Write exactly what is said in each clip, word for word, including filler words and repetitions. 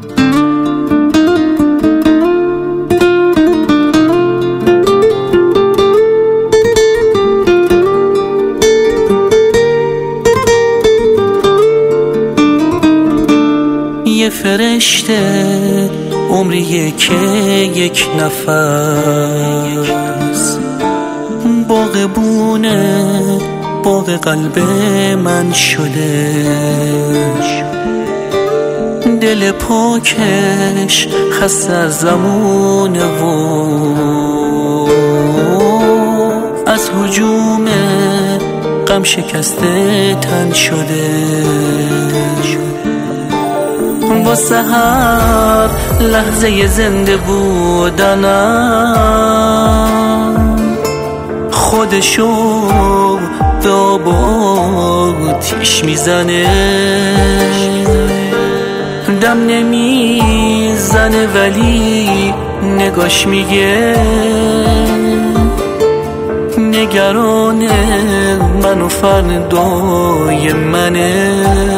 یه فرشته عمریه که یک نفس باغبونه باغ قلب من شده، دل پاکش خسته از زمونه و از هجوم غم شکسته تن شده. واسه هر لحظه زنده بودنم خودشو به آب و آتیش میزنه، دم نمیزنه ولی نگاش میگه نگران من و فردای منه.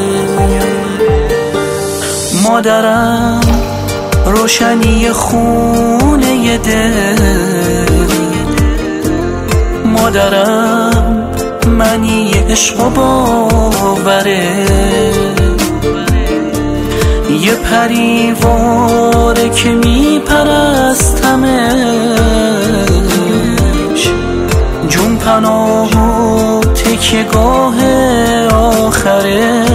مادرم روشنی خونه دل، مادرم منی عشق و باوره، یه پریواره که میپرستمش، جون پناه و تکیه گاه آخره.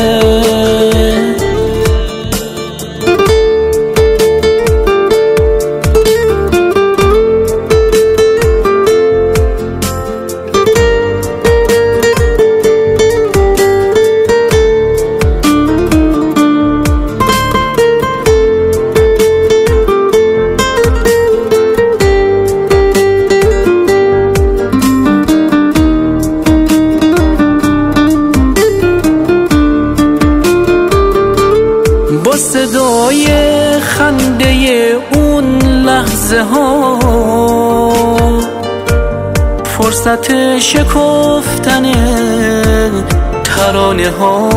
صدای خنده اون لحظه ها فرصت شکفتن ترانه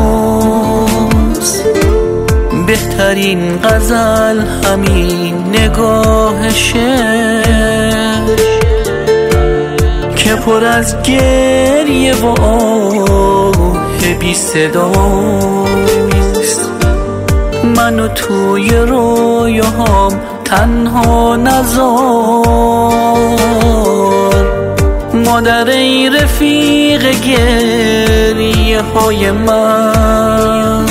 هاست، بهترین غزل همین نگاهشه که پر از گریه و آه بی صداست. منو توی رویاهام تنها نذار، مادر ای رفیق گریه های من،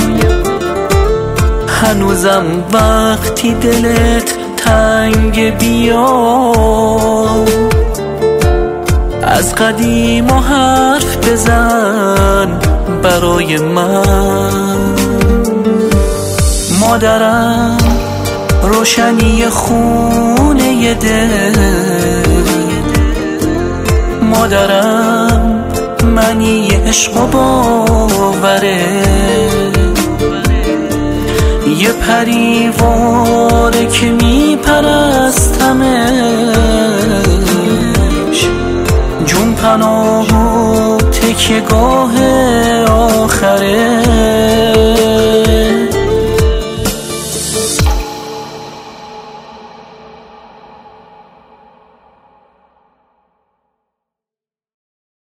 هنوزم وقتی دلت تنگ بیا از قدیم و حرف بزن برای من. مادرم روشنی خونه دل، مادرم منی عشق و باوره، یه پریواره که میپرستمش، جون پناه و تکیه گاه